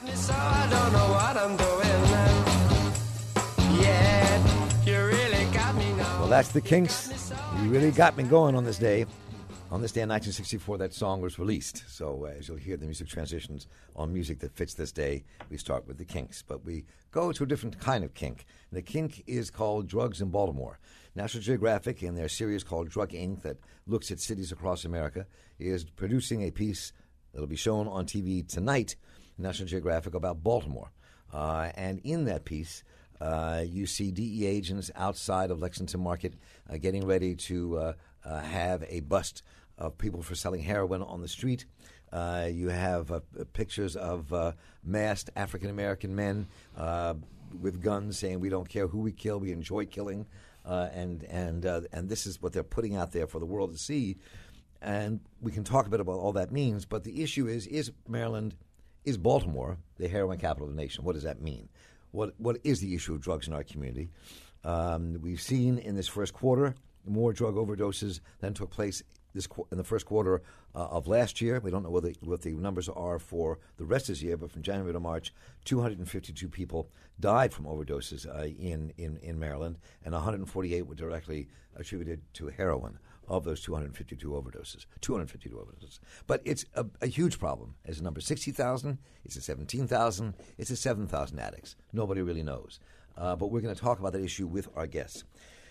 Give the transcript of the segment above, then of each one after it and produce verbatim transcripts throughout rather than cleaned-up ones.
got me so I don't know what I'm doing now. Yeah, you really got me now. Well, that's the Kinks. You really got me going on this day. On this day in nineteen sixty-four, that song was released. So uh, as you'll hear the music transitions on music that fits this day, we start with the Kinks. But we go to a different kind of kink. The kink is called drugs in Baltimore. National Geographic, in their series called Drug Incorporated that looks at cities across America, is producing a piece that will be shown on T V tonight, National Geographic, about Baltimore. Uh, and in that piece, uh, you see D E A agents outside of Lexington Market uh, getting ready to uh, uh, have a bust of people for selling heroin on the street. Uh, you have uh, pictures of uh, masked African-American men uh, with guns saying, we don't care who we kill, we enjoy killing. Uh, and and uh, and this is what they're putting out there for the world to see. And we can talk a bit about all that means, but the issue is, is Maryland, is Baltimore the heroin capital of the nation? What does that mean? What What is the issue of drugs in our community? Um, we've seen in this first quarter more drug overdoses than took place this in the first quarter uh, of last year. We don't know what the, what the numbers are for the rest of this year, but from January to March, two hundred fifty-two people died from overdoses uh, in, in, in Maryland, and one hundred forty-eight were directly attributed to heroin. Of those two hundred fifty-two overdoses, two hundred fifty-two overdoses. But it's a, a huge problem. It's a number sixty thousand, it's a seventeen thousand, it's a seven thousand addicts. Nobody really knows. Uh, but we're going to talk about that issue with our guests.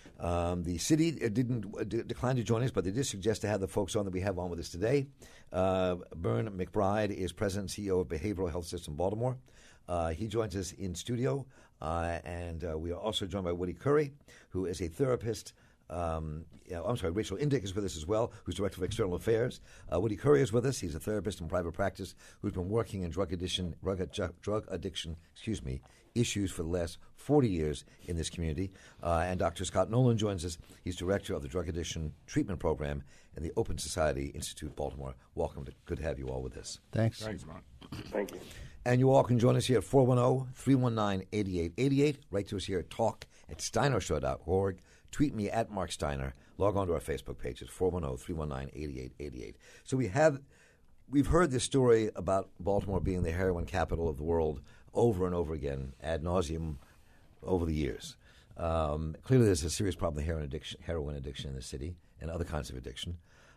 Um, the city didn't uh, d- decline to join us, but they did suggest to have the folks on that we have on with us today. Uh, Bern McBride is President and C E O of Behavioral Health System Baltimore. Uh, he joins us in studio, uh, and uh, we are also joined by Woody Curry, who is a therapist. Um, you know, I'm sorry, Rachel Indick is with us as well, who's Director of External Affairs. Uh, Woody Curry is with us. He's a therapist in private practice who's been working in drug addiction, drug, drug addiction, excuse me, issues for the last forty years in this community. Uh, and Doctor Scott Nolan joins us. He's Director of the Drug Addiction Treatment Program in the Open Society Institute, Baltimore. Welcome. To, good to have you all with us. Thanks. Thanks, Mark. Thank you. And you all can join us here at four one zero, three one nine, eight eight eight eight. Write to us here at talk at steiner show dot org. Tweet me at Mark Steiner. Log on to our Facebook page. It's four one zero, three one nine, eight eight eight eight. So we have, we've heard this story about Baltimore being the heroin capital of the world over and over again, ad nauseum, over the years. Um, clearly there's a serious problem with heroin addiction, heroin addiction in the city and other kinds of addiction.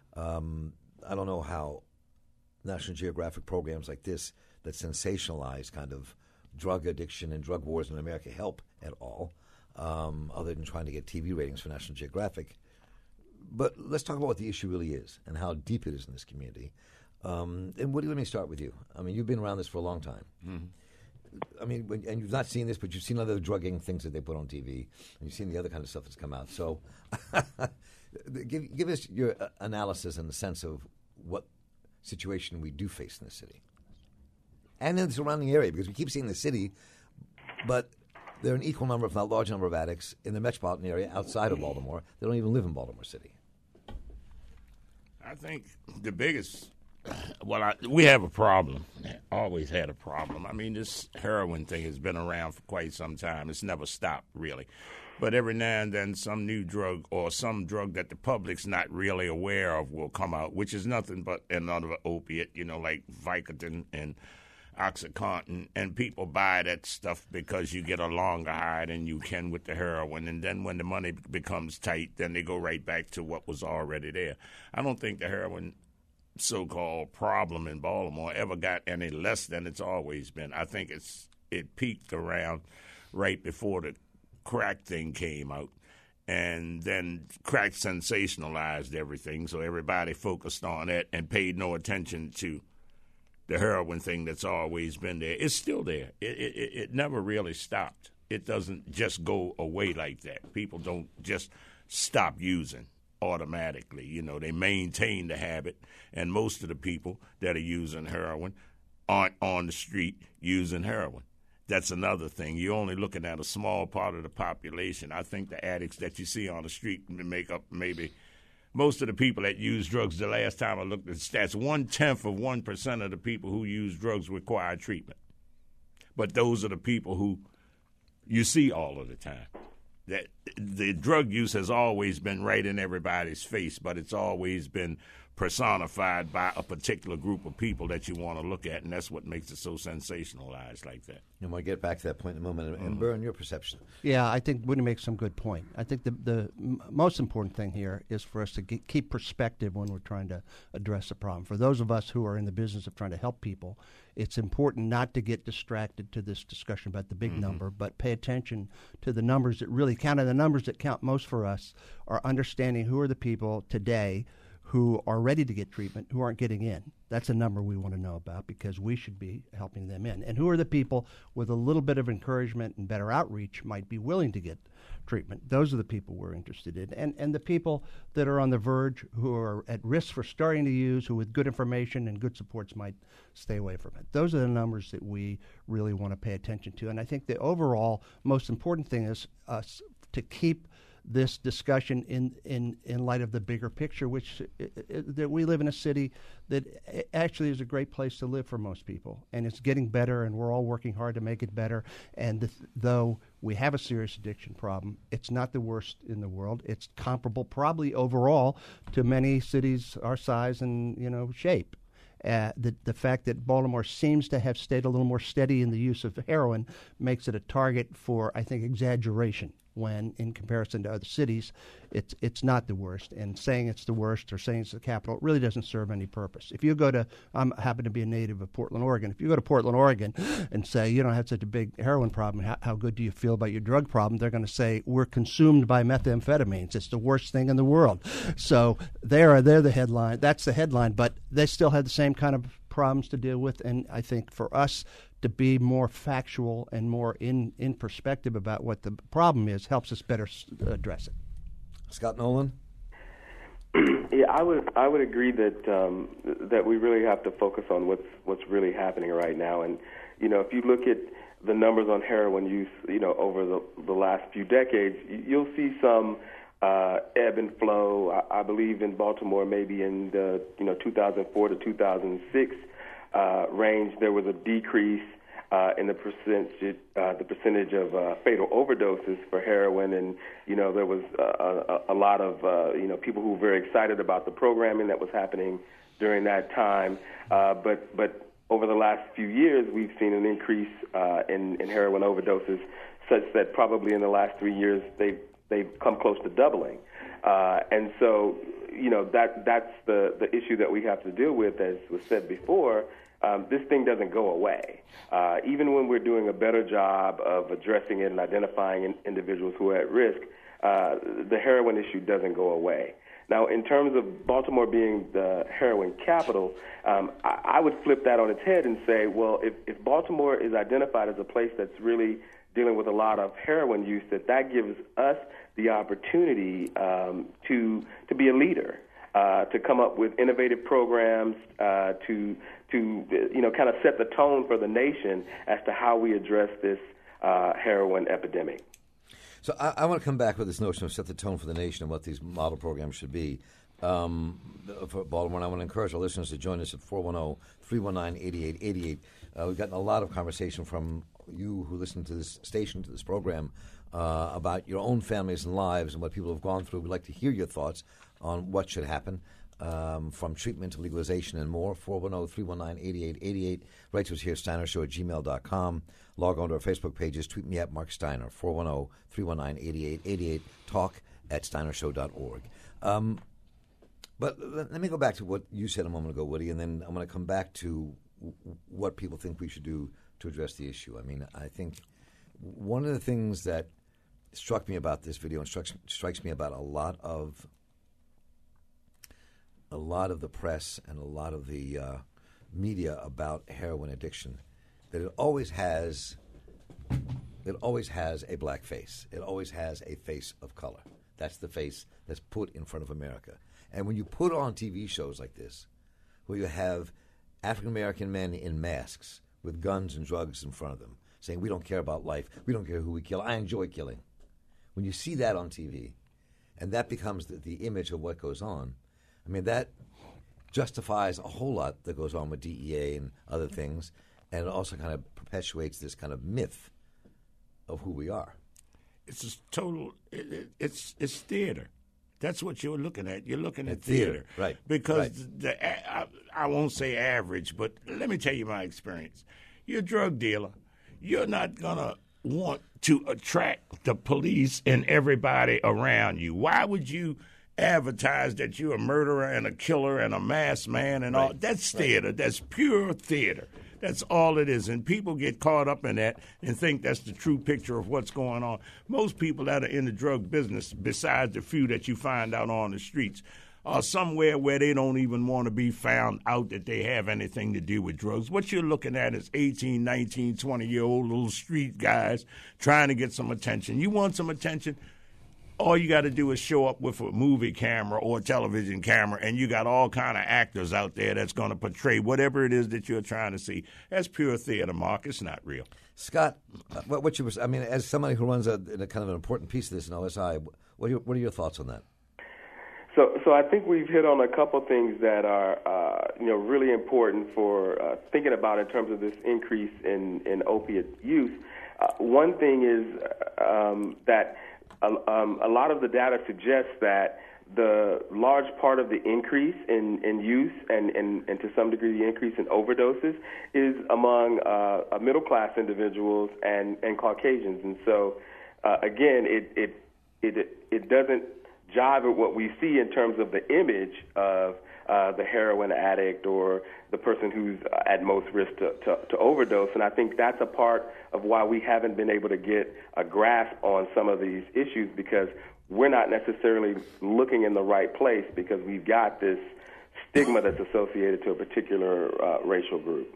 Um, I don't know how National Geographic programs like this that sensationalize kind of drug addiction and drug wars in America help at all. Um, other than trying to get T V ratings for National Geographic. But let's talk about what the issue really is and how deep it is in this community. Um, and Woody, let me start with you. I mean, you've been around this for a long time. Mm-hmm. I mean, when, and you've not seen this, but you've seen other drugging things that they put on T V, and you've seen the other kind of stuff that's come out. So give, give us your uh, analysis and the sense of what situation we do face in the city. And in the surrounding area, because we keep seeing the city, but there are an equal number, if not large number, of addicts in the metropolitan area outside of Baltimore. They don't even live in Baltimore City. I think the biggest, well, I, we have a problem. Always had a problem. I mean, this heroin thing has been around for quite some time. It's never stopped, really. But every now and then some new drug or some drug that the public's not really aware of will come out, which is nothing but another opiate, you know, like Vicodin and OxyContin, and people buy that stuff because you get a longer high than you can with the heroin, and then when the money becomes tight, then they go right back to what was already there. I don't think the heroin so-called problem in Baltimore ever got any less than it's always been. I think it's it peaked around right before the crack thing came out, and then crack sensationalized everything, so everybody focused on it and paid no attention to the heroin thing that's always been there. It's still there. It, it it never really stopped. It doesn't just go away like that. People don't just stop using automatically. You know, they maintain the habit, and most of the people that are using heroin aren't on the street using heroin. That's another thing. You're only looking at a small part of the population. I think the addicts that you see on the street make up maybe most of the people that use drugs. The last time I looked at the stats, one-tenth of one percent of the people who use drugs require treatment. But those are the people who you see all of the time. That the drug use has always been right in everybody's face, but it's always been personified by a particular group of people that you want to look at, and that's what makes it so sensationalized like that. And we'll get back to that point in a moment. And, and Burn, your perception. Yeah, I think Woody makes some good point. I think the the m- most important thing here is for us to ge- keep perspective when we're trying to address a problem. For those of us who are in the business of trying to help people, it's important not to get distracted to this discussion about the big mm-hmm. number, but pay attention to the numbers that really count. And the numbers that count most for us are understanding who are the people today who are ready to get treatment, who aren't getting in. That's a number we want to know about because we should be helping them in. And who are the people with a little bit of encouragement and better outreach might be willing to get treatment? Those are the people we're interested in. And and the people that are on the verge, who are at risk for starting to use, who with good information and good supports might stay away from it. Those are the numbers that we really want to pay attention to. And I think the overall most important thing is us to keep this discussion in, in, in light of the bigger picture, which uh, uh, that we live in a city that actually is a great place to live for most people, and it's getting better, and we're all working hard to make it better. And th- though we have a serious addiction problem, it's not the worst in the world. It's comparable, probably overall, to many cities our size and you know shape. Uh, the the fact that Baltimore seems to have stayed a little more steady in the use of heroin makes it a target for, I think, exaggeration. When in comparison to other cities, it's it's not the worst. And saying it's the worst or saying it's the capital really doesn't serve any purpose. If you go to, I happen to be a native of Portland, Oregon. If you go to Portland, Oregon and say, you don't have such a big heroin problem, how, how good do you feel about your drug problem? They're going to say, we're consumed by methamphetamines. It's the worst thing in the world. So they're, they're the headline. That's the headline. But they still have the same kind of problems to deal with. And I think for us to be more factual and more in, in perspective about what the problem is helps us better s- address it. Scott Nolan? Yeah, I would I would agree that um, that we really have to focus on what's what's really happening right now. And you know, if you look at the numbers on heroin use, you know, over the the last few decades, you'll see some uh, ebb and flow. I, I believe in Baltimore, maybe in the you know two thousand four to two thousand six. Uh, range, there was a decrease uh, in the percentage, uh, the percentage of uh, fatal overdoses for heroin, and you know there was uh, a, a lot of uh, you know people who were very excited about the programming that was happening during that time. Uh, but but over the last few years, we've seen an increase uh, in, in heroin overdoses, such that probably in the last three years they've they've come close to doubling. Uh, and so, you know, that that's the, the issue that we have to deal with, as was said before. Um, this thing doesn't go away. Uh, even when we're doing a better job of addressing it and identifying in, individuals who are at risk, uh, the heroin issue doesn't go away. Now, in terms of Baltimore being the heroin capital, um, I, I would flip that on its head and say, well, if, if Baltimore is identified as a place that's really dealing with a lot of heroin use, that that gives us the opportunity um, to to be a leader, uh, to come up with innovative programs, uh, to to you know kind of set the tone for the nation as to how we address this uh, heroin epidemic. So I, I want to come back with this notion of set the tone for the nation and what these model programs should be um, for Baltimore. And I want to encourage our listeners to join us at four one zero, three one nine, eight eight eight eight. Uh, we've gotten a lot of conversation from you who listen to this station, to this program, uh, about your own families and lives and what people have gone through. We'd like to hear your thoughts on what should happen, um, from treatment to legalization and more. four one zero, three one nine, eight eight eight eight. Write to us here, steiner show at gmail dot com. Log on to our Facebook pages. Tweet me at Mark Steiner, four one zero, three one nine, eight eight eight eight. Talk at steiner show dot org. Um, but let, let me go back to what you said a moment ago, Woody, and then I'm going to come back to w- what people think we should do to address the issue. I mean, I think one of the things that struck me about this video and strikes, strikes me about a lot of a lot of the press and a lot of the uh, media about heroin addiction, that it always has it always has a black face. It always has a face of color. That's the face that's put in front of America. And when you put on T V shows like this, where you have African American men in masks with guns and drugs in front of them, saying, we don't care about life, we don't care who we kill, I enjoy killing. When you see that on T V, and that becomes the, the image of what goes on, I mean, that justifies a whole lot that goes on with D E A and other things, and it also kind of perpetuates this kind of myth of who we are. It's a total, it, it, it's it's theater. That's what you're looking at. You're looking at, At theater, theater. right, Because right. the, the I, I won't say average, but let me tell you my experience. You're a drug dealer. You're not going to want to attract the police and everybody around you. Why would you advertise that you're a murderer and a killer and a masked man and all? Right. That's theater. Right. That's pure theater. That's all it is. And people get caught up in that and think that's the true picture of what's going on. Most people that are in the drug business, besides the few that you find out on the streets, are somewhere where they don't even want to be found out that they have anything to do with drugs. What you're looking at is eighteen, nineteen, twenty-year-old little street guys trying to get some attention. You want some attention? All you got to do is show up with a movie camera or a television camera, and you got all kind of actors out there that's going to portray whatever it is that you're trying to see. That's pure theater, Mark. It's not real. Scott, what, what you was, I mean, as somebody who runs a, a kind of an important piece of this in O S I, what are your, what are your thoughts on that? So, so I think we've hit on a couple things that are, uh, you know, really important for uh, thinking about in terms of this increase in, in opiate use. Uh, one thing is um, that a, um, a lot of the data suggests that the large part of the increase in, in use and, and, and to some degree the increase in overdoses is among uh, middle-class individuals and, and Caucasians. And so, uh, again, it, it, it, it doesn't jive with what we see in terms of the image of uh, the heroin addict or the person who's at most risk to, to, to overdose. And I think that's a part of why we haven't been able to get a grasp on some of these issues, because we're not necessarily looking in the right place because we've got this stigma that's associated to a particular uh, racial group.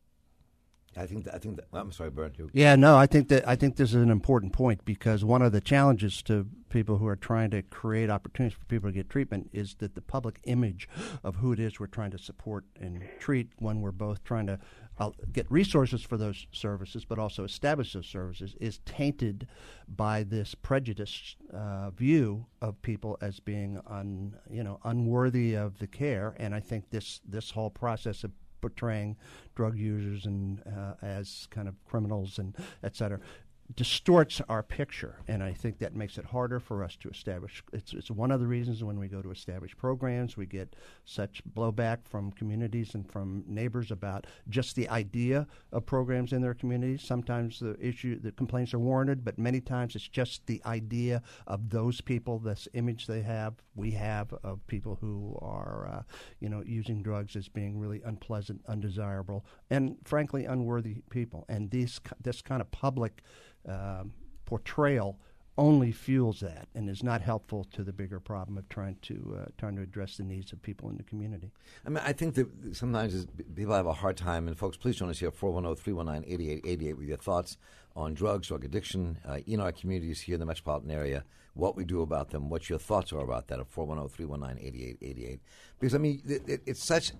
I think that, I think that, I'm sorry, Bert. You. Yeah, no, I think that I think this is an important point, because one of the challenges to people who are trying to create opportunities for people to get treatment is that the public image of who it is we're trying to support and treat, when we're both trying to uh, get resources for those services but also establish those services, is tainted by this prejudiced uh, view of people as being un, you know, unworthy of the care. And I think this this whole process of portraying drug users and uh, as kind of criminals and et cetera distorts our picture, and I think that makes it harder for us to establish. It's, it's one of the reasons when we go to establish programs, we get such blowback from communities and from neighbors about just the idea of programs in their communities. Sometimes the issue, the complaints are warranted, but many times it's just the idea of those people, this image they have, we have of people who are, uh, you know, using drugs as being really unpleasant, undesirable, and frankly unworthy people. And these, this kind of public Um, portrayal only fuels that and is not helpful to the bigger problem of trying to uh, trying to address the needs of people in the community. I mean, I think that sometimes people have a hard time, and folks, please join us here, four one zero, three one nine, eight eight eight eight, with your thoughts on drugs, drug addiction, uh, in our communities here in the metropolitan area, what we do about them, what your thoughts are about that at four one zero, three one nine, eight eight eight eight. Because, I mean, it, it, it's such,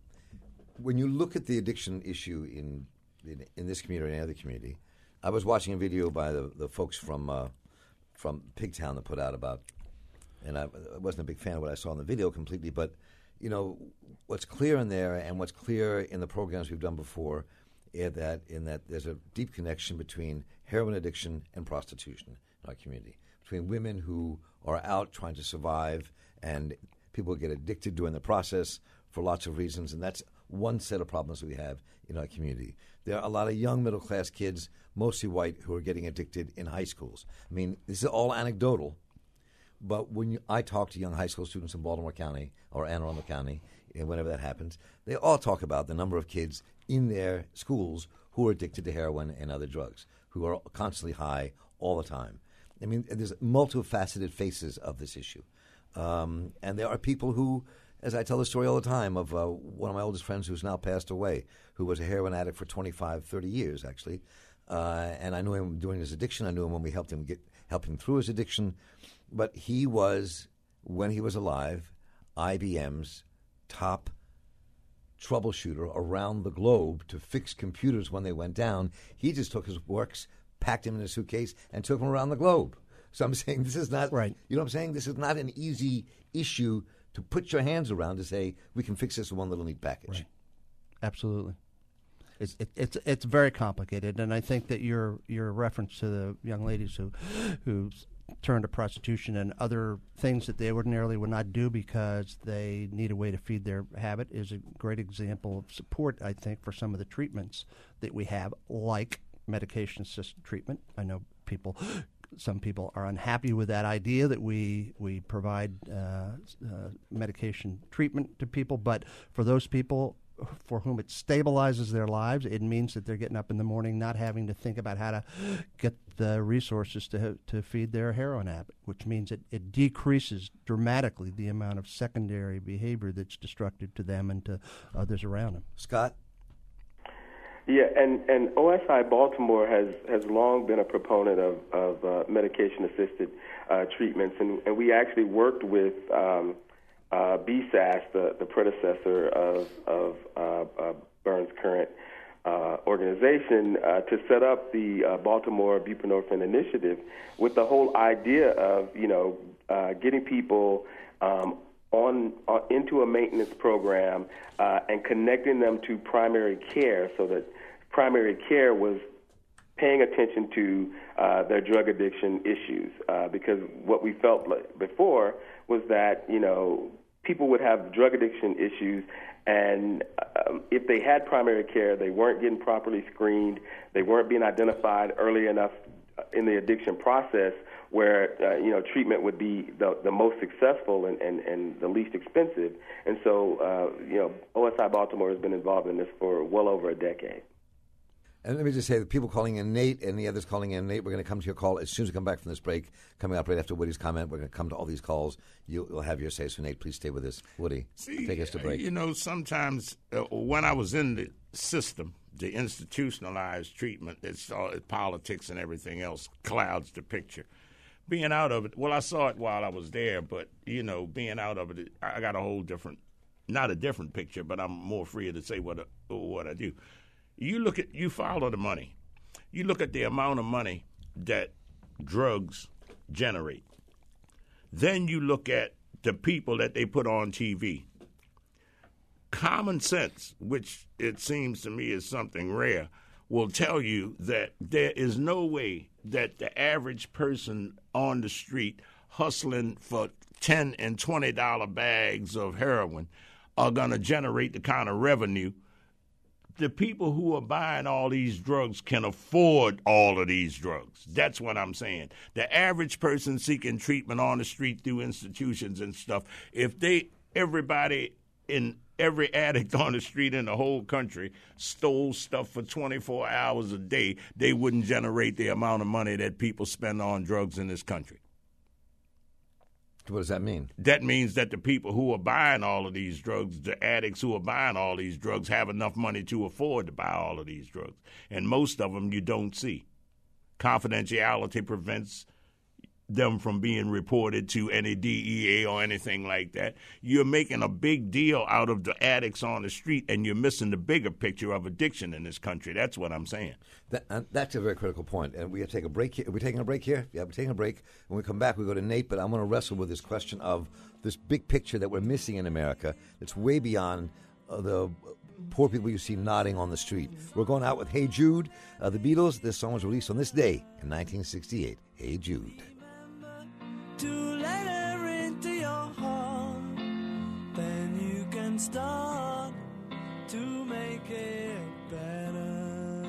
when you look at the addiction issue in, in, in this community or any other community, I was watching a video by the, the folks from uh, from Pigtown that put out about, and I, I wasn't a big fan of what I saw in the video completely, but, you know, what's clear in there and what's clear in the programs we've done before is that in that there's a deep connection between heroin addiction and prostitution in our community, between women who are out trying to survive and people get addicted during the process for lots of reasons, and that's one set of problems we have in our community. There are a lot of young middle-class kids, mostly white, who are getting addicted in high schools. I mean, this is all anecdotal, but when you, I talk to young high school students in Baltimore County or Anne Arundel County, and whenever that happens, they all talk about the number of kids in their schools who are addicted to heroin and other drugs, who are constantly high all the time. I mean, there's multifaceted faces of this issue. Um, and there are people who, as I tell the story all the time, of uh, one of my oldest friends who's now passed away, who was a heroin addict for twenty-five, thirty years, actually. Uh, and I knew him during his addiction. I knew him when we helped him get help him through his addiction. But he was, when he was alive, I B M's top troubleshooter around the globe to fix computers when they went down. He just took his works, packed him in a suitcase, and took him around the globe. So I'm saying this is not, right. You know what I'm saying? This is not an easy issue to put your hands around to say, we can fix this in one little neat package. Right. Absolutely. It's it, it's it's very complicated, and I think that your your reference to the young ladies who who turn to prostitution and other things that they ordinarily would not do because they need a way to feed their habit is a great example of support, I think, for some of the treatments that we have, like medication-assisted treatment. I know people, some people are unhappy with that idea that we we provide uh, uh, medication treatment to people, but for those people for whom it stabilizes their lives, it means that they're getting up in the morning not having to think about how to get the resources to to feed their heroin habit, which means it, it decreases dramatically the amount of secondary behavior that's destructive to them and to others around them. Scott? Yeah, and, and O S I Baltimore has, has long been a proponent of, of uh, medication-assisted uh, treatments, and, and we actually worked with um, uh, B S A S, the, the predecessor of, of uh, uh, Byrne's current uh, organization, uh, to set up the uh, Baltimore Buprenorphine Initiative with the whole idea of, you know, uh, getting people um, On, on into a maintenance program uh, and connecting them to primary care, so that primary care was paying attention to uh, their drug addiction issues. Uh, because what we felt like before was that, you know, people would have drug addiction issues, and um, if they had primary care, they weren't getting properly screened, they weren't being identified early enough in the addiction process, where uh, you know treatment would be the, the most successful and, and, and the least expensive. And so uh, you know O S I Baltimore has been involved in this for well over a decade. And let me just say, the people calling in Nate and the others calling in Nate, we're going to come to your call as soon as we come back from this break. Coming up right after Woody's comment, we're going to come to all these calls. You'll, you'll have your say. So Nate, please stay with us. Woody, See, take us to break. You know, sometimes uh, when I was in the system, the institutionalized treatment, it's all it's politics and everything else clouds the picture. Being out of it, well, I saw it while I was there, but, you know, being out of it, I got a whole different, not a different picture, but I'm more free to say what what I do. You look at, you follow the money. You look at the amount of money that drugs generate. Then you look at the people that they put on T V. Common sense, which it seems to me is something rare, will tell you that there is no way that the average person on the street hustling for ten and twenty dollar bags of heroin are going to generate the kind of revenue. The people who are buying all these drugs can afford all of these drugs. That's what I'm saying. The average person seeking treatment on the street through institutions and stuff, if they, everybody in every addict on the street in the whole country stole stuff for twenty-four hours a day, they wouldn't generate the amount of money that people spend on drugs in this country. What does that mean? That means that the people who are buying all of these drugs, the addicts who are buying all these drugs, have enough money to afford to buy all of these drugs. And most of them you don't see. Confidentiality prevents them from being reported to any D E A or anything like that. You're making a big deal out of the addicts on the street, and you're missing the bigger picture of addiction in this country. That's what I'm saying. That, uh, that's a very critical point. And we have to take a break here. Are we taking a break here? Yeah, we're taking a break. When we come back, we go to Nate, but I'm going to wrestle with this question of this big picture that we're missing in America that's way beyond uh, the poor people you see nodding on the street. We're going out with Hey Jude, uh, the Beatles. This song was released on this day in nineteen sixty-eight. Hey Jude. To let her into your heart, then you can start to make it better.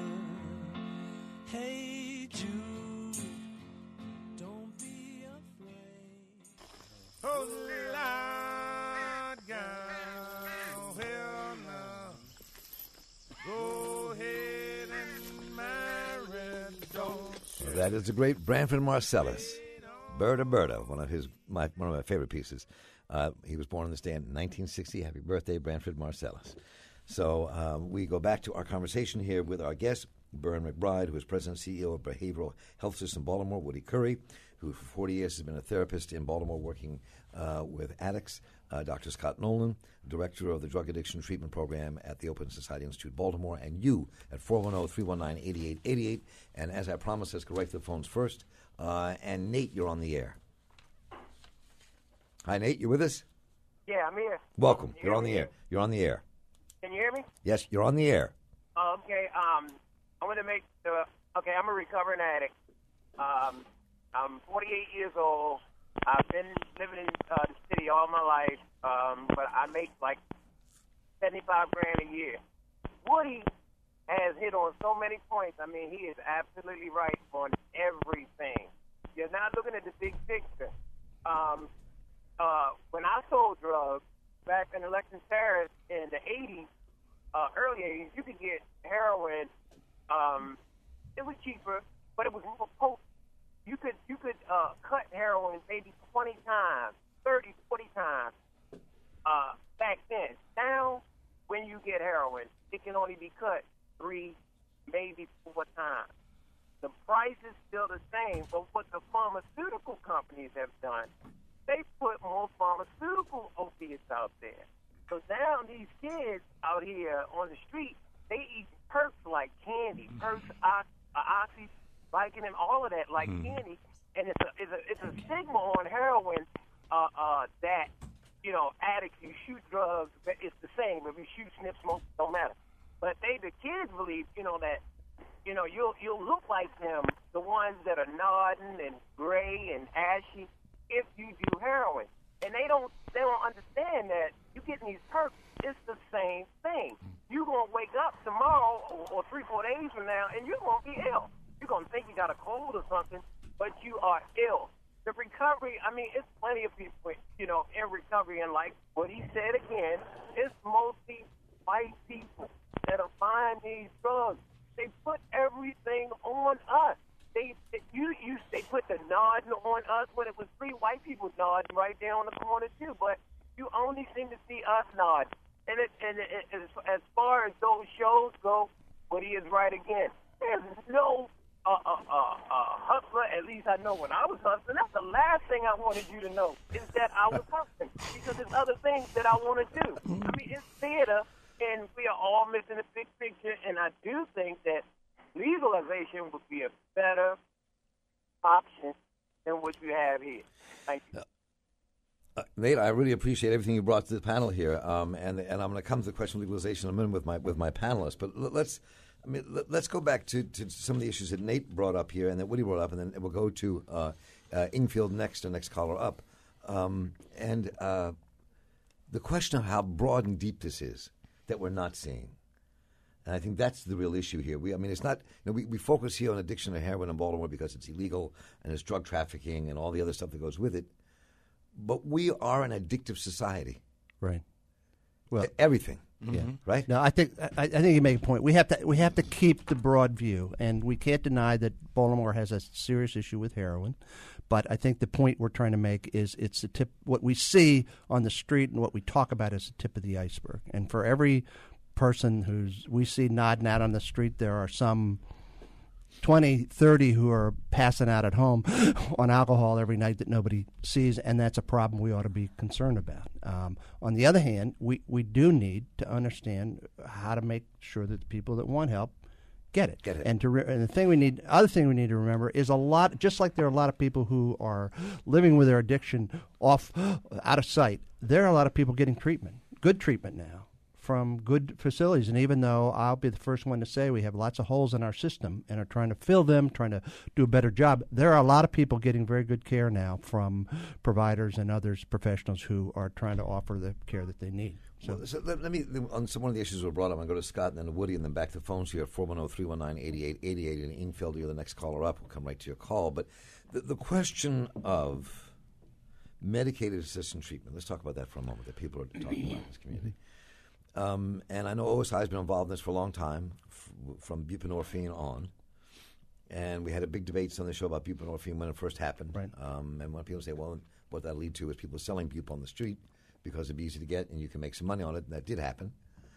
Hey Jude, don't be afraid. Oh, Lord God, hell no. Go ahead and marry, don't you? That is the great Branford Marsalis. Berta Berta, one of his my one of my favorite pieces. Uh, he was born on this day in nineteen sixty. Happy birthday, Branford Marsalis. So uh, we go back to our conversation here with our guest, Byrne McBride, who is President and C E O of Behavioral Health System Baltimore, Woody Curry, who for forty years has been a therapist in Baltimore working uh, with addicts, uh, Doctor Scott Nolan, Director of the Drug Addiction Treatment Program at the Open Society Institute Baltimore, and you at four one zero, three one nine, eight eight eight eight. And as I promised, let's go right to the phones first. Uh, and Nate, you're on the air. Hi, Nate, you with us? Yeah, I'm here. Welcome. You You're on me? the air. You're on the air. Can you hear me? Yes, you're on the air. Okay. Um, I want to make the. Okay, I'm a recovering addict. Um, I'm forty-eight years old. I've been living in uh, the city all my life, um, but I make like seventy-five grand a year. Woody has hit on so many points. I mean, he is absolutely right on everything. You're not looking at the big picture. Um, uh, when I sold drugs back in Elections Terrace in the eighties, uh, early eighties, you could get heroin. Um, it was cheaper, but it was more potent. You could you could uh, cut heroin maybe twenty times, thirty, forty times uh, back then. Now, when you get heroin, it can only be cut three, maybe four times. The price is still the same, but what the pharmaceutical companies have done, they put more pharmaceutical opiates out there. So now these kids out here on the street, they eat perks like candy, perks, ox, uh, oxy, Vicodin, all of that like mm. candy, and it's a it's a it's a stigma on heroin uh, uh, that you know addicts, you shoot drugs, it's the same. If you shoot, snip, smoke, don't matter. But they the kids believe you know that you know you'll you'll look like them, the ones that are nodding and gray and ashy, if you do heroin, and they don't they don't understand that you getting these perks. It's the same thing. You're gonna wake up tomorrow or, or three four days from now, and you're gonna be ill. You're going to think you got a cold or something, but you are ill. The recovery, I mean, it's plenty of people, you know, in recovery. And like what he said again, it's mostly white people that are buying these drugs. They put everything on us. They you, you they put the nodding on us when it was three white people nodding right there on the corner, too. But you only seem to see us nod. And, it, and it, it, as, as far as those shows go, what he is right again, there's no Uh, uh, uh, uh, hustler, at least I know when I was hustling. That's the last thing I wanted you to know, is that I was hustling, because there's other things that I want to do. I mean, it's theater, and we are all missing the big picture, and I do think that legalization would be a better option than what you have here. Thank you. Uh, Nate, I really appreciate everything you brought to the panel here, um, and and I'm going to come to the question of legalization in a minute with my with my panelists, but l- let's I mean, let's go back to, to some of the issues that Nate brought up here and that Woody brought up, and then we'll go to uh, uh, Ingfield next, the next caller up. Um, and uh, the question of how broad and deep this is that we're not seeing. And I think that's the real issue here. We, I mean, it's not, you know, we, we focus here on addiction to heroin in Baltimore because it's illegal and it's drug trafficking and all the other stuff that goes with it. But we are an addictive society. Right. Well, everything. Yeah. Mm-hmm. Right. No, I think I, I think you make a point. We have to we have to keep the broad view, and we can't deny that Baltimore has a serious issue with heroin. But I think the point we're trying to make is it's the tip. What we see on the street and what we talk about is the tip of the iceberg. And for every person who's we see nodding out on the street, there are some twenty, thirty who are passing out at home on alcohol every night that nobody sees, and that's a problem we ought to be concerned about. Um, on the other hand, we, we do need to understand how to make sure that the people that want help get it. Get it. And to re- and the thing we need, other thing we need to remember is a lot. Just like there are a lot of people who are living with their addiction off, out of sight. There are a lot of people getting treatment, good treatment now, from good facilities. And even though I'll be the first one to say we have lots of holes in our system and are trying to fill them, trying to do a better job, there are a lot of people getting very good care now from providers and others, professionals who are trying to offer the care that they need. So, well, so let, let me, on some one of the issues were brought up, I'm going to go to Scott and then to Woody and then back to the phones here, four one zero, three one nine, eight eight eight eight, and Ingfield, you're the next caller up. We'll come right to your call. But the, the question of medicated assisted treatment, let's talk about that for a moment, that people are talking about in this community. Um, and I know O S I has been involved in this for a long time, f- from buprenorphine on. And we had a big debate on the show about buprenorphine when it first happened. Right. Um, and when people say, well, what that lead to is people selling bupe on the street because it'd be easy to get and you can make some money on it. And that did happen.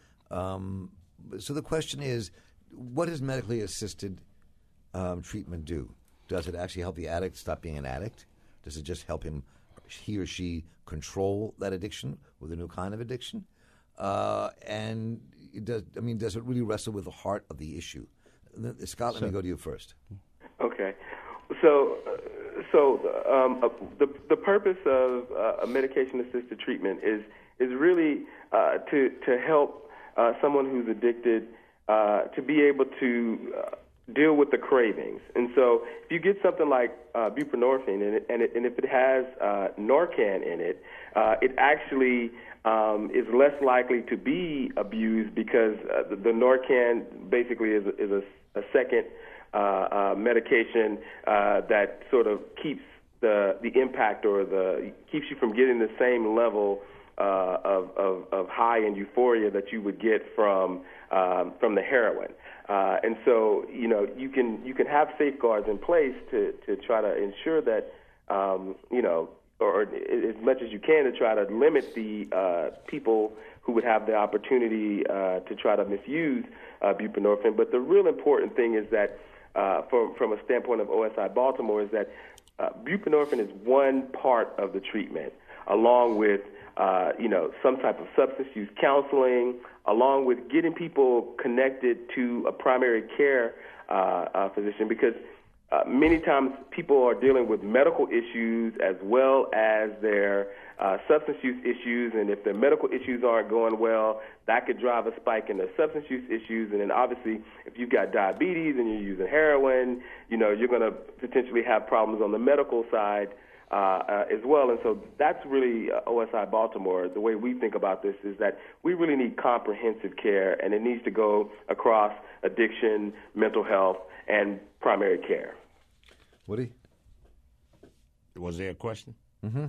Um, so the question is, what does medically assisted um, treatment do? Does it actually help the addict stop being an addict? Does it just help him, he or she, control that addiction with a new kind of addiction? Uh, and it does, I mean, does it really wrestle with the heart of the issue? Scott, let so, me go to you first. Okay. So, uh, so um, uh, the the purpose of uh, a medication-assisted treatment is is really uh, to to help uh, someone who's addicted uh, to be able to uh, deal with the cravings. And so if you get something like uh, buprenorphine and, it, and, it, and if it has uh, Narcan in it, uh, it actually um, is less likely to be abused because uh, the, the Narcan basically is, a, is a, a second uh, uh, medication uh, that sort of keeps the, the impact or the keeps you from getting the same level uh, of, of, of high and euphoria that you would get from um, from the heroin. Uh, and so, you know, you can you can have safeguards in place to, to try to ensure that, um, you know, or as much as you can to try to limit the uh, people who would have the opportunity uh, to try to misuse uh, buprenorphine. But the real important thing is that, uh, from from a standpoint of O S I Baltimore, is that uh, buprenorphine is one part of the treatment, along with uh, you know some type of substance use counseling, along with getting people connected to a primary care uh, uh, physician, because uh, many times people are dealing with medical issues as well as their uh, substance use issues, and if their medical issues aren't going well, that could drive a spike in their substance use issues. And then obviously, if you've got diabetes and you're using heroin, you know, you're going to potentially have problems on the medical side Uh, uh, as well. And so that's really uh, O S I Baltimore. The way we think about this is that we really need comprehensive care, and it needs to go across addiction, mental health, and primary care. Woody? Was there a question? Mm-hmm.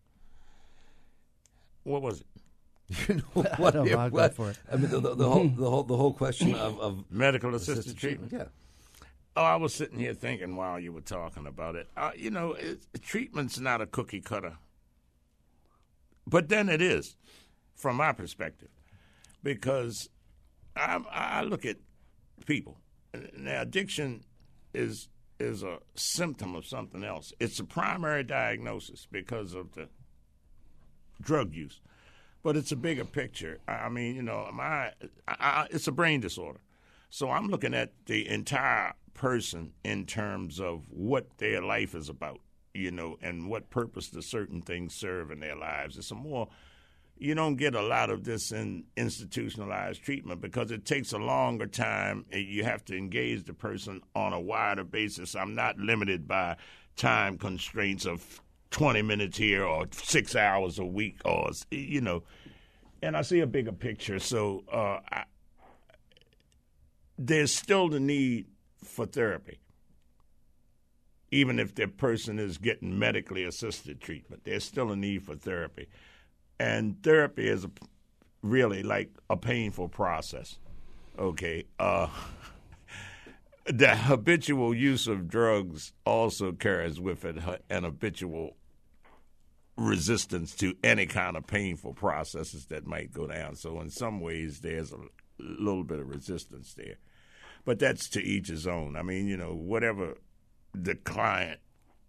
What was it? You know what? I don't know, I'll go what- for it. I mean, the, the, the whole the whole the whole question of, of Medical assisted assisted treatment. Yeah. Oh, I was sitting here thinking while you were talking about it. Uh, you know, it, treatment's not a cookie cutter. But then it is, from my perspective, because I, I look at people. Now, addiction is is a symptom of something else. It's a primary diagnosis because of the drug use, but it's a bigger picture. I I mean, you know, my I, I, it's a brain disorder, so I'm looking at the entire person in terms of what their life is about, you know, and what purpose do certain things serve in their lives. It's a more, you don't get a lot of this in institutionalized treatment because it takes a longer time and you have to engage the person on a wider basis. I'm not limited by time constraints of twenty minutes here or six hours a week or, you know, and I see a bigger picture. So uh, I, there's still the need for therapy, even if the person is getting medically assisted treatment. There's still a need for therapy. And therapy is a, really like a painful process, okay? Uh, the habitual use of drugs also carries with it an habitual resistance to any kind of painful processes that might go down. So in some ways, there's a little bit of resistance there. But that's to each his own. I mean, you know, whatever the client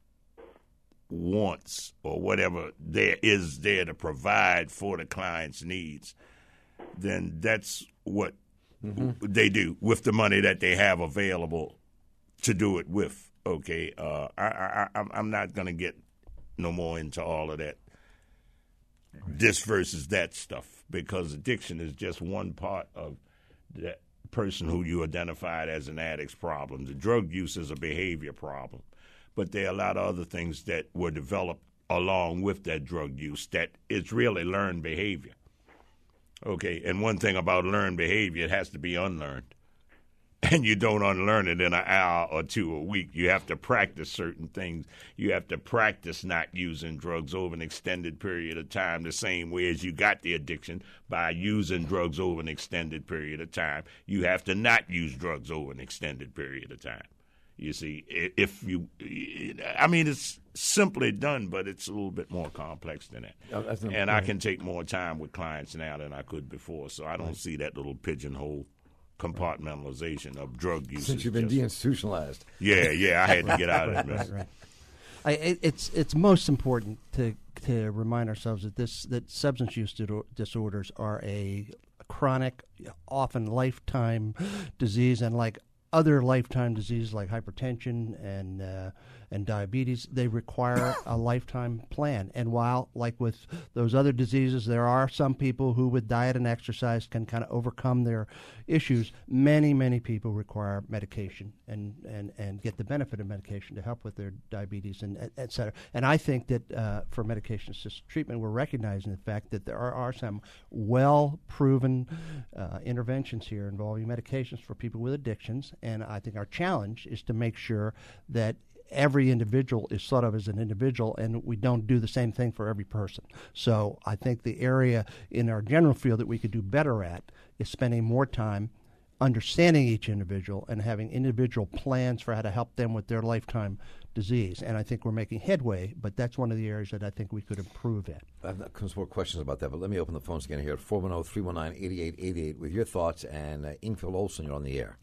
wants or whatever there is there to provide for the client's needs, then that's what mm-hmm. they do with the money that they have available to do it with. Okay, uh, I, I, I'm, I'm not going to get no more into all of that, this versus that stuff, because addiction is just one part of that person who you identified as an addict's problem. The drug use is a behavior problem, but there are a lot of other things that were developed along with that drug use that it's really learned behavior. Okay, and one thing about learned behavior, it has to be unlearned. And you don't unlearn it in an hour or two a week. You have to practice certain things. You have to practice not using drugs over an extended period of time, the same way as you got the addiction by using drugs over an extended period of time. You have to not use drugs over an extended period of time. You see, if you, I mean, it's simply done, but it's a little bit more complex than that. Oh, and I can take more time with clients now than I could before, so I don't right. see that little pigeonhole compartmentalization of drug use. Since you've been just, deinstitutionalized. Yeah, yeah, I had to get out of that mess. Right, right. I, it, it's it's most important to to remind ourselves that this that substance use disorders are a chronic, often lifetime disease, and like other lifetime diseases like hypertension and uh, and diabetes, they require a lifetime plan. And while, like with those other diseases, there are some people who with diet and exercise can kind of overcome their issues, many, many people require medication and, and, and get the benefit of medication to help with their diabetes and et, et cetera. And I think that uh, for medication-assisted treatment, we're recognizing the fact that there are, are some well-proven uh, interventions here involving medications for people with addictions. And I think our challenge is to make sure that every individual is thought of as an individual, and we don't do the same thing for every person. So I think the area in our general field that we could do better at is spending more time understanding each individual and having individual plans for how to help them with their lifetime disease. And I think we're making headway, but that's one of the areas that I think we could improve in. I've got some more questions about that, but let me open the phones again here at four one zero, three one nine, eight eight eight eight with your thoughts. And uh, Ingfield Olsen, you're on the air.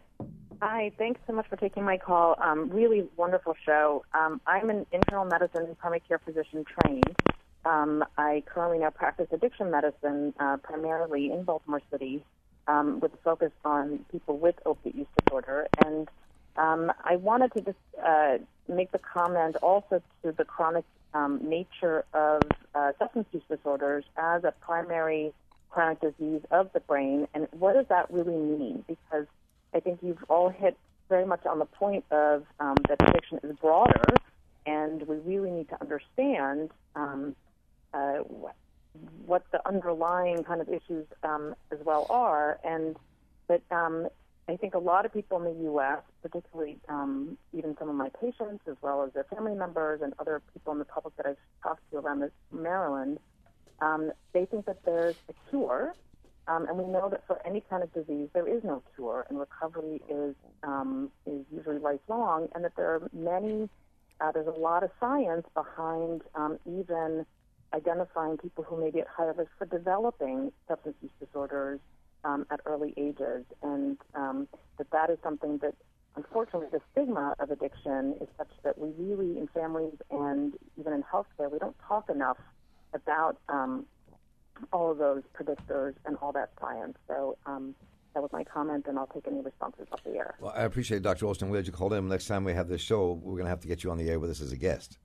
Hi, thanks so much for taking my call. Um, really wonderful show. Um, I'm an internal medicine and primary care physician trained. Um, I currently now practice addiction medicine uh, primarily in Baltimore City um, with a focus on people with opiate use disorder. And um, I wanted to just uh, make the comment also to the chronic um, nature of uh, substance use disorders as a primary chronic disease of the brain. And what does that really mean? Because I think you've all hit very much on the point of um, that addiction is broader, and we really need to understand um, uh, what, what the underlying kind of issues um, as well are. And that um, I think a lot of people in the U S, particularly um, even some of my patients, as well as their family members and other people in the public that I've talked to around this, Maryland, um, they think that there's a cure. Um, and we know that for any kind of disease, there is no cure, and recovery is um, is usually lifelong, and that there are many, uh, there's a lot of science behind um, even identifying people who may be at higher risk for developing substance use disorders um, at early ages, and um, that that is something that, unfortunately, the stigma of addiction is such that we really, in families and even in healthcare, we don't talk enough about um, all of those predictors and all that science. So um, that was my comment, and I'll take any responses off the air. Well, I appreciate it, Doctor Olsen. I'm glad you called in. Next time we have this show, we're going to have to get you on the air with us as a guest.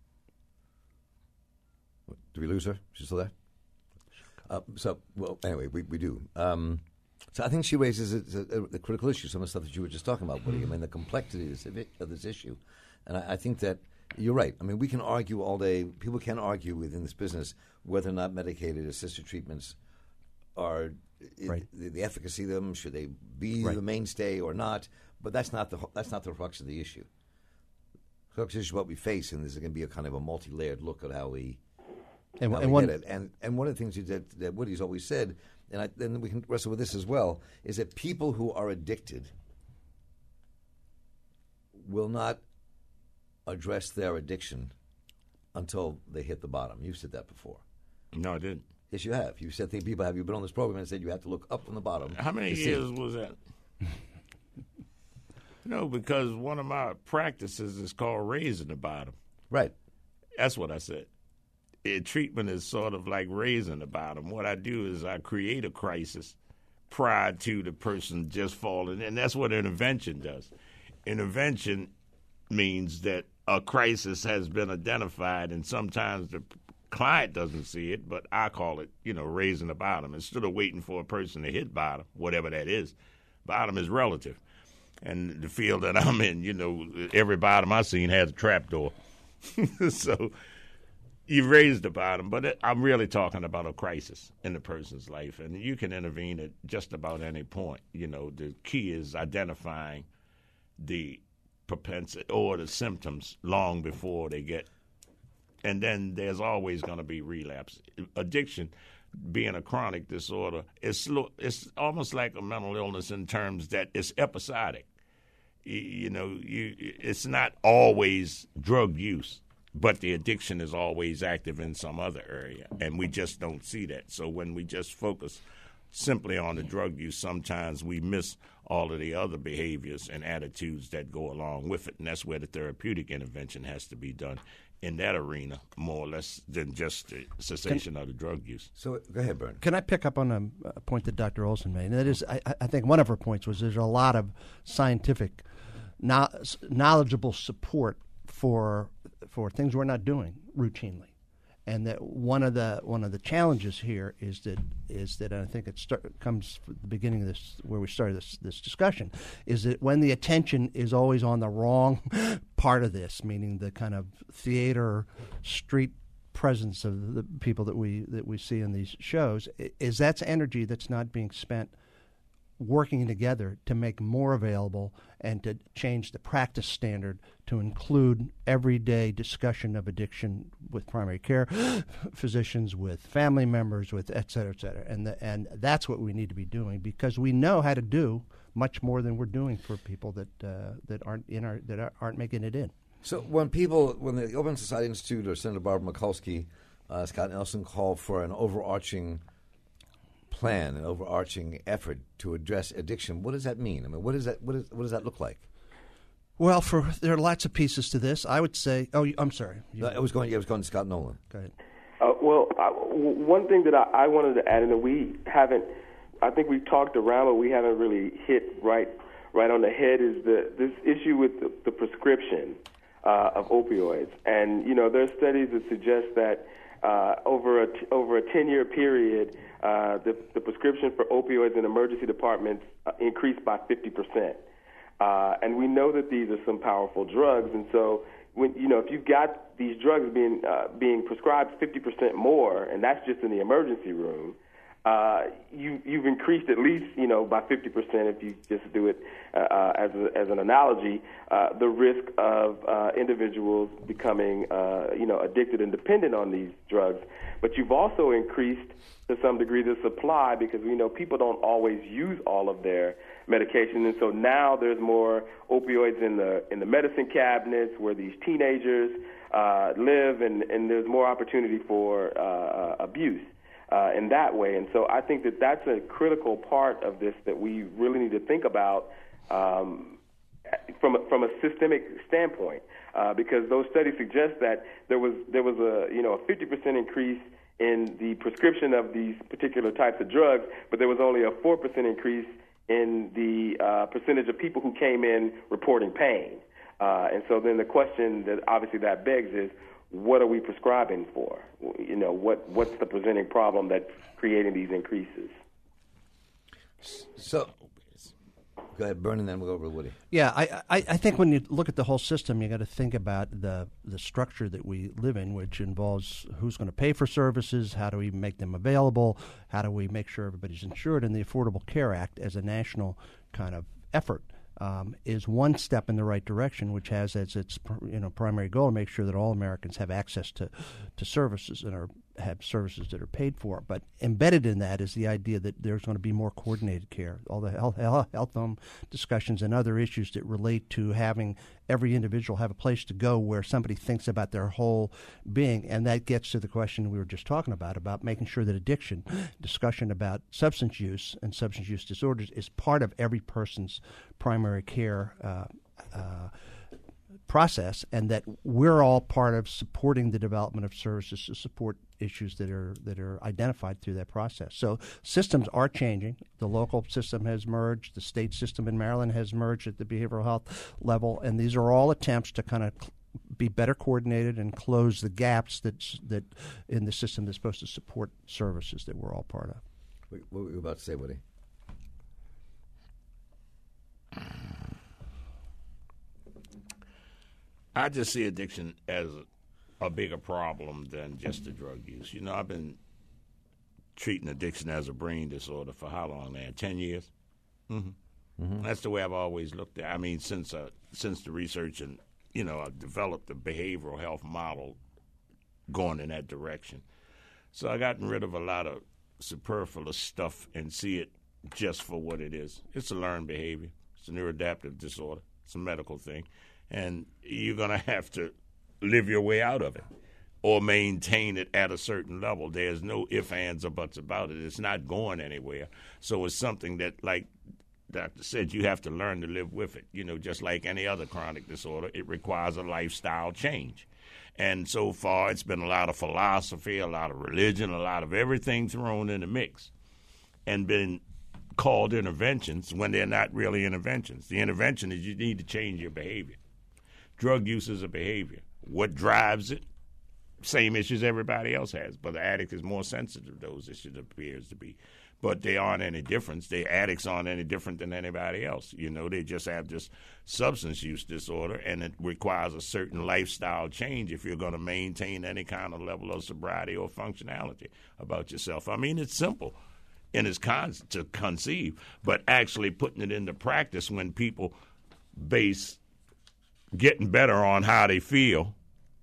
Did we lose her? She's still there? Uh, so, well, anyway, we, we do. Um, so I think she raises a, a, a critical issue, some of the stuff that you were just talking about, Woody. I mean, the complexities of, it, of this issue. And I, I think that you're right. I mean, we can argue all day. People can argue within this business whether or not medicated assisted treatments are right. the, the efficacy of them. Should they be right. the mainstay or not? But that's not the that's not the crux of the issue. The crux issue is what we face, and this is going to be a kind of a multi-layered look at how we, and, how and we one, get it. And and one of the things that, that Woody's always said, and I, then we can wrestle with this as well, is that people who are addicted will not address their addiction until they hit the bottom. You've said that before. No, I didn't. Yes, you have. You said, think people have you been on this program and said you have to look up from the bottom. How many to see. years was that? No, because one of my practices is called raising the bottom. Right. That's what I said. It, treatment is sort of like raising the bottom. What I do is I create a crisis prior to the person just falling, and that's what intervention does. Intervention means that a crisis has been identified, and sometimes the client doesn't see it, but I call it, you know, raising the bottom. Instead of waiting for a person to hit bottom, whatever that is, bottom is relative. And the field that I'm in, you know, every bottom I've seen has a trap door. So you raise the bottom, but it, I'm really talking about a crisis in the person's life, and you can intervene at just about any point. You know, the key is identifying the propensity or the symptoms long before they get, and then there's always going to be relapse. Addiction, being a chronic disorder, it's it's almost like a mental illness in terms that it's episodic. You, you know, you it's not always drug use, but the addiction is always active in some other area, and we just don't see that. So when we just focus simply on the drug use, sometimes we miss all of the other behaviors and attitudes that go along with it, and that's where the therapeutic intervention has to be done in that arena, more or less than just the cessation Can, of the drug use. So go ahead, Bern. Can I pick up on a, a point that Doctor Olson made? And that is, I, I think one of her points was there's a lot of scientific, no, knowledgeable support for for things we're not doing routinely. And that one of the one of the challenges here is that is that and I think it start, comes from the beginning of this where we started this this discussion, is that when the attention is always on the wrong part of this, meaning the kind of theater street presence of the people that we that we see in these shows, is that's energy that's not being spent working together to make more available and to change the practice standard to include everyday discussion of addiction with primary care physicians, with family members, with et cetera, et cetera. And, the, and that's what we need to be doing, because we know how to do much more than we're doing for people that uh, that aren't in our that aren't making it in. So when people, when the Open Society Institute or Senator Barbara Mikulski, uh, Scott Nelson call for an overarching plan, an overarching effort to address addiction, what does that mean? I mean, what is that? What, is, what does that look like? Well, for there are lots of pieces to this. I would say. Oh, I'm sorry. You, I was going. Yeah, I was going to Scott Nolan. Go ahead. Uh, well, I, one thing that I, I wanted to add, and that we haven't, I think we've talked around, but we haven't really hit right, right on the head, is the this issue with the, the prescription uh, of opioids. And you know, there are studies that suggest that uh, over a t- over a ten-year period, uh, the, the prescription for opioids in emergency departments uh, increased by fifty percent. Uh, and we know that these are some powerful drugs, and so when you know if you've got these drugs being uh, being prescribed fifty percent more, and that's just in the emergency room, uh, you you've increased at least you know by fifty percent if you just do it uh, as a, as an analogy, uh, the risk of uh, individuals becoming uh, you know addicted and dependent on these drugs. But you've also increased to some degree the supply, because we know people don't always use all of their medication, and so now there's more opioids in the in the medicine cabinets where these teenagers uh, live, and, and there's more opportunity for uh, abuse uh, in that way. And so I think that that's a critical part of this that we really need to think about um, from a, from a systemic standpoint, uh, because those studies suggest that there was there was a you know a fifty percent increase in the prescription of these particular types of drugs, but there was only a four percent increase in the uh, percentage of people who came in reporting pain. Uh, and so then the question that obviously that begs is, what are we prescribing for? You know, what what's the presenting problem that's creating these increases? So, go ahead, Bern, and then we'll go over to Woody. Yeah, I, I, I think when you look at the whole system, you got to think about the the structure that we live in, which involves who's going to pay for services, how do we make them available, how do we make sure everybody's insured, and the Affordable Care Act as a national kind of effort um, is one step in the right direction, which has as its you know primary goal to make sure that all Americans have access to, to services and are have services that are paid for. But embedded in that is the idea that there's going to be more coordinated care. All the health, health home discussions and other issues that relate to having every individual have a place to go where somebody thinks about their whole being. And that gets to the question we were just talking about, about making sure that addiction, discussion about substance use and substance use disorders is part of every person's primary care uh, uh process, and that we're all part of supporting the development of services to support issues that are that are identified through that process. So systems are changing. The local system has merged. The state system in Maryland has merged at the behavioral health level, and these are all attempts to kind of be better coordinated and close the gaps that's, that in the system that's supposed to support services that we're all part of. What were you about to say, Woody? I just see addiction as a bigger problem than just the drug use. You know, I've been treating addiction as a brain disorder for how long now? Ten years. Mm-hmm. Mm-hmm. That's the way I've always looked at it. I mean, since uh, since the research and you know, I've developed the behavioral health model going in that direction. So I've gotten rid of a lot of superfluous stuff and see it just for what it is. It's a learned behavior. It's a neuroadaptive disorder. It's a medical thing. And you're going to have to live your way out of it. or maintain it at a certain level. There's no ifs, ands, or buts about it. It's not going anywhere. So it's something that, like Doctor said, you have to learn to live with it. You know, just like any other chronic disorder, it requires a lifestyle change. And so far, it's been a lot of philosophy, a lot of religion, a lot of everything thrown in the mix and been called interventions when they're not really interventions. The intervention is you need to change your behavior. Drug use is a behavior. What drives it? Same issues everybody else has, but the addict is more sensitive to those issues, it appears to be. But they aren't any different. The addicts aren't any different than anybody else. You know, they just have this substance use disorder, and it requires a certain lifestyle change if you're going to maintain any kind of level of sobriety or functionality about yourself. I mean, it's simple in its con- to conceive, but actually putting it into practice when people base getting better on how they feel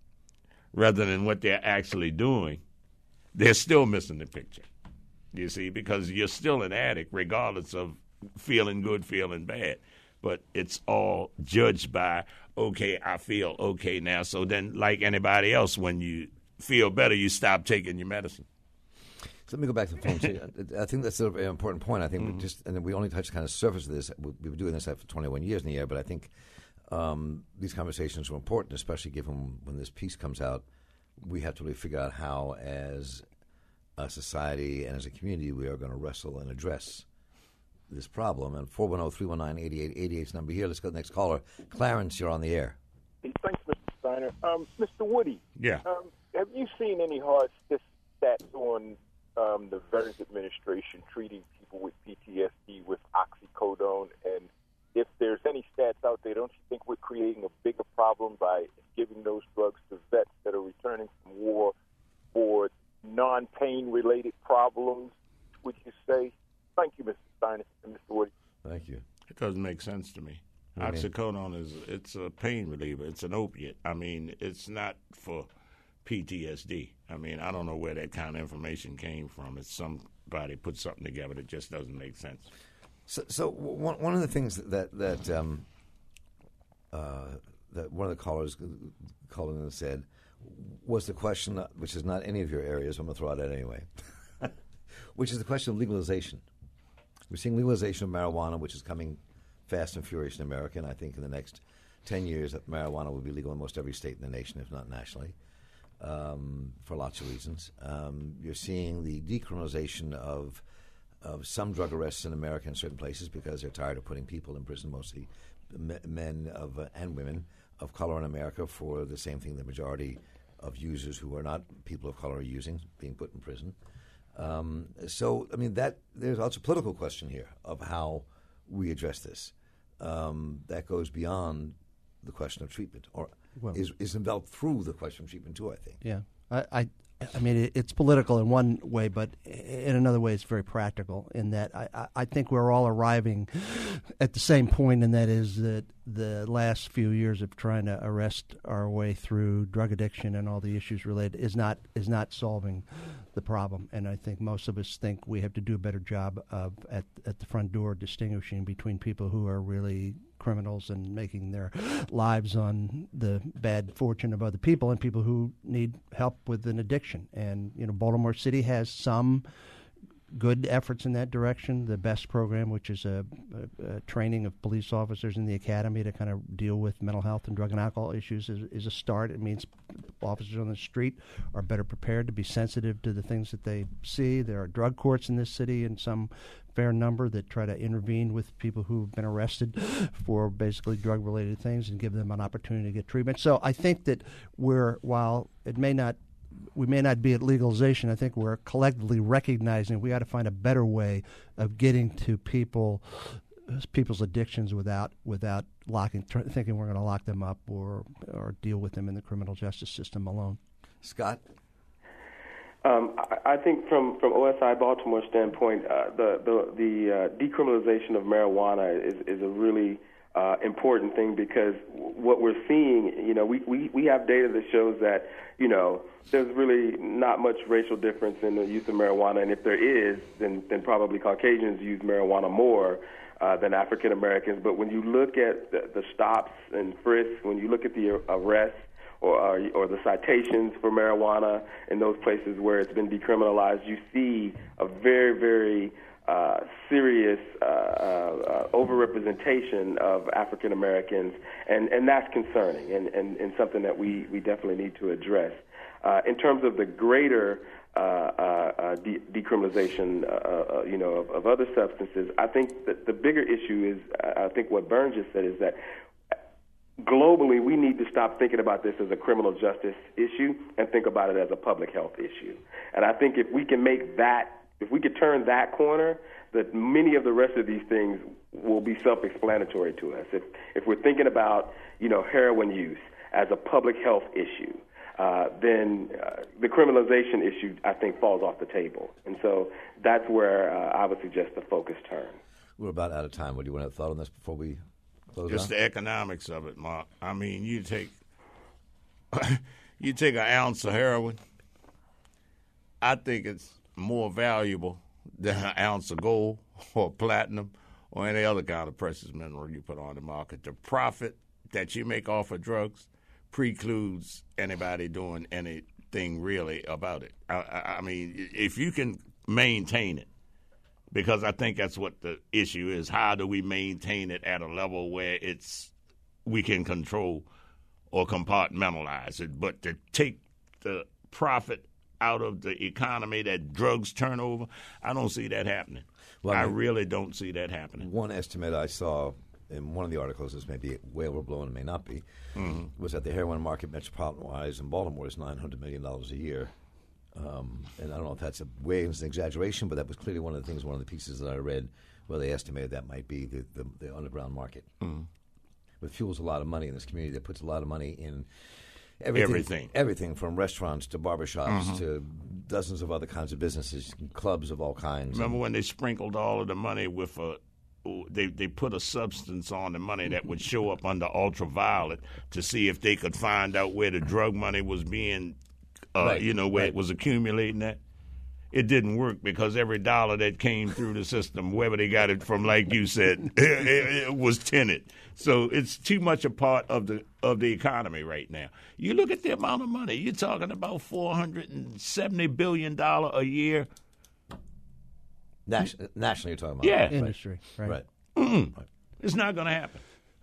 rather than what they're actually doing, they're still missing the picture, you see, because you're still an addict regardless of feeling good, feeling bad. But it's all judged by, okay, I feel okay now. So then, like anybody else, when you feel better, you stop taking your medicine. So let me go back to the phone. See, I think that's a very important point. I think mm-hmm. we just, and we only touched kind of surface of this. We've been doing this for twenty-one years in the air, but I think um, these conversations are important, especially given when this piece comes out. We have to really figure out how, as a society and as a community, we are going to wrestle and address this problem. And four one zero, three one nine, eight eight eight eight is the number here. Let's go to the next caller. Clarence, you're on the air. Hey, thanks, Mister Steiner. Um, Mister Woody. Yeah. Um, have you seen any hard stats on um, the Veterans Administration treating people with P T S D with oxycodone? And if there's any stats out there, don't you think we're creating a bigger problem by giving those drugs to vets that are returning from war for non-pain related problems, would you say? Thank you, Mister Steiner and Mister Woody. Thank you. It doesn't make sense to me. What Oxycodone is it's a pain reliever. It's an opiate. I mean, it's not for P T S D. I mean, I don't know where that kind of information came from. It's somebody put something together that just doesn't make sense. So, so one one of the things that that um, uh, that one of the callers called in and said was the question, which is not any of your areas. I'm going to throw it out anyway, which is the question of legalization. We're seeing legalization of marijuana, which is coming fast and furious in America, and I think in the next ten years that marijuana will be legal in almost every state in the nation, if not nationally, um, for lots of reasons. Um, you're seeing the decriminalization of of some drug arrests in America in certain places because they're tired of putting people in prison, mostly men of uh, and women of color in America, for the same thing the majority of users who are not people of color are using, being put in prison. Um, so, I mean, that there's also a political question here of how we address this. Um, that goes beyond the question of treatment, or well, is, is enveloped through the question of treatment too, I think. Yeah. I, I, I mean, it, it's political in one way, but in another way it's very practical in that I, I, I think we're all arriving at the same point, and that is that the last few years of trying to arrest our way through drug addiction and all the issues related is not is not solving the problem. And I think most of us think we have to do a better job of at at the front door distinguishing between people who are really criminals and making their lives on the bad fortune of other people and people who need help with an addiction. And, you know, Baltimore City has some good efforts in that direction. The BEST program, which is a, a, a training of police officers in the academy to kind of deal with mental health and drug and alcohol issues, is, is a start. It means officers on the street are better prepared to be sensitive to the things that they see. There are drug courts in this city in some fair number that try to intervene with people who've been arrested for basically drug-related things and give them an opportunity to get treatment. So I think that we're, while it may not we may not be at legalization, I think we're collectively recognizing we got to find a better way of getting to people, people's addictions without without locking, tr- thinking we're going to lock them up or or deal with them in the criminal justice system alone. Scott? Um, I, I think from, from O S I Baltimore standpoint, uh, the the, the uh, decriminalization of marijuana is, is a really uh, important thing, because what we're seeing, you know, we, we, we have data that shows that, you know, there's really not much racial difference in the use of marijuana, and if there is, then, then probably Caucasians use marijuana more uh, than African Americans. But when you look at the, the stops and frisks, when you look at the arrests, or or, or the citations for marijuana in those places where it's been decriminalized, you see a very, very uh, serious uh, uh, overrepresentation of African Americans, and, and that's concerning and, and, and something that we, we definitely need to address. Uh, in terms of the greater uh, uh, uh, de- decriminalization, uh, uh, you know, of, of other substances, I think that the bigger issue is, I think what Bern just said, is that globally we need to stop thinking about this as a criminal justice issue and think about it as a public health issue. And I think if we can make that, if we could turn that corner, that many of the rest of these things will be self-explanatory to us. If if we're thinking about, you know, heroin use as a public health issue, Uh, then uh, the criminalization issue, I think, falls off the table. And so that's where uh, I would suggest the focus turn. We're about out of time. What do you want to have thought on this before we close Just out? the economics of it, Mark. I mean, you take you take an ounce of heroin, I think it's more valuable than an ounce of gold or platinum or any other kind of precious mineral you put on the market. The profit that you make off of drugs precludes anybody doing anything really about it. I, I, I mean, if you can maintain it, because I think that's what the issue is. How do we maintain it at a level where it's we can control or compartmentalize it? But to take the profit out of the economy that drugs turn over, I don't see that happening. Well, I I mean, really don't see that happening. One estimate I saw in one of the articles, this may be way overblown, it may not be, mm-hmm. was that the heroin market metropolitan-wise in Baltimore is nine hundred million dollars a year. Um, and I don't know if that's a way, it's an exaggeration, but that was clearly one of the things, one of the pieces that I read where they estimated that might be the, the, the underground market. Mm-hmm. It fuels a lot of money in this community. That puts a lot of money in everything. Everything, everything from restaurants to barbershops mm-hmm. to dozens of other kinds of businesses, clubs of all kinds. Remember and, when they sprinkled all of the money with a They they put a substance on the money that would show up under ultraviolet to see if they could find out where the drug money was being, uh, right, you know, where right. it was accumulating at. It didn't work because every dollar that came through the system, wherever they got it from, like you said, it, it, it was tinted. So it's too much a part of the of the economy right now. You look at the amount of money. You're talking about four hundred seventy billion dollars a year. National, nationally, you're talking about. Yeah. Industry, right. Right. Mm-mm. right. It's not going to happen.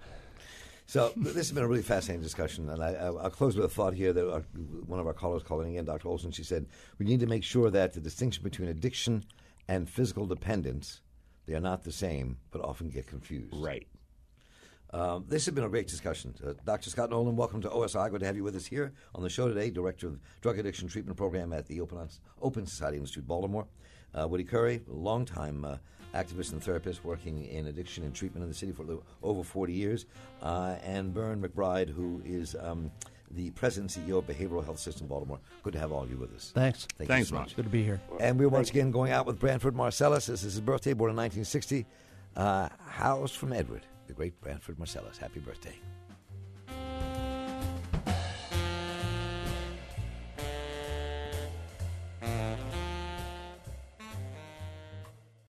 So this has been a really fascinating discussion, and I, I'll close with a thought here that our, one of our callers calling in, Doctor Olson, she said, we need to make sure that the distinction between addiction and physical dependence, they are not the same, but often get confused. Right. Um, this has been a great discussion. Uh, Doctor Scott Nolan, welcome to O S I. Good to have you with us here on the show today, Director of the Drug Addiction Treatment Program at the Open, Open Society Institute, Baltimore. Uh, Woody Curry, a longtime uh, activist and therapist working in addiction and treatment in the city for over forty years, uh, and Bern McBride, who is um, the President and C E O of Behavioral Health System Baltimore. Good to have all of you with us. Thanks. Thank Thanks, you so Mark. much. Good to be here. And we're once again going out with Branford Marsalis. This is his birthday, born in nineteen sixty. Uh, housed from Edward, the great Branford Marsalis. Happy birthday.